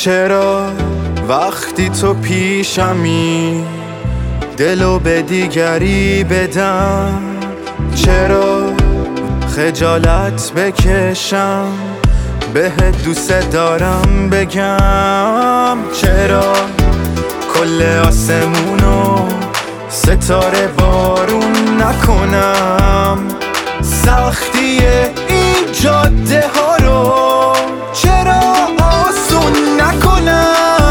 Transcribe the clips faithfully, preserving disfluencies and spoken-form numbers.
چرا وقتی تو پیشمی دلو به دیگری بدم؟ چرا خجالت بکشم بهت دوست دارم بگم؟ چرا کل آسمونو ستاره بارون نکنم؟ سختی این جاده ها رو چرا آسون نکنم؟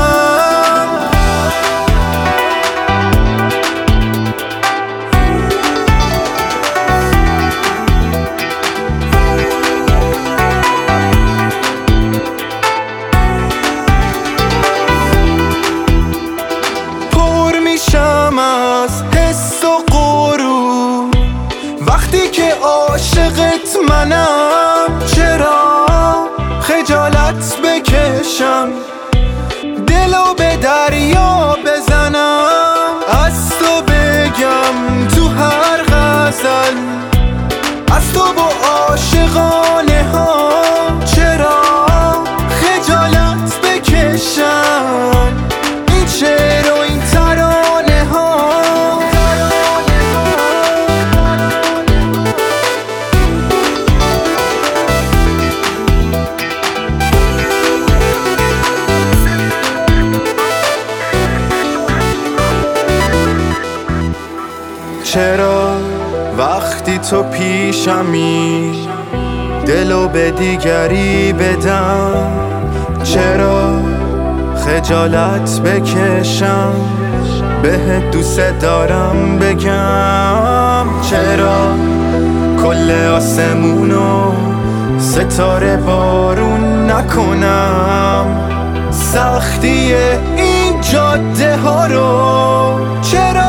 پر میشم از حس و غرور وقتی که عاشقت منم. چرا خجالت بکشم دلو به دریا بزنم؟ از تو بگم تو هر غزل از تو با عاشقانه ها. چرا خجالت بکشم این شعر و این ترانه ها؟ چرا وقتی تو پیشمی دلو به دیگری بدم؟ چرا خجالت بکشم بهت دوست دارم بگم؟ چرا کل آسمونو ستاره بارون نکنم؟ سختی این جاده ها رو چرا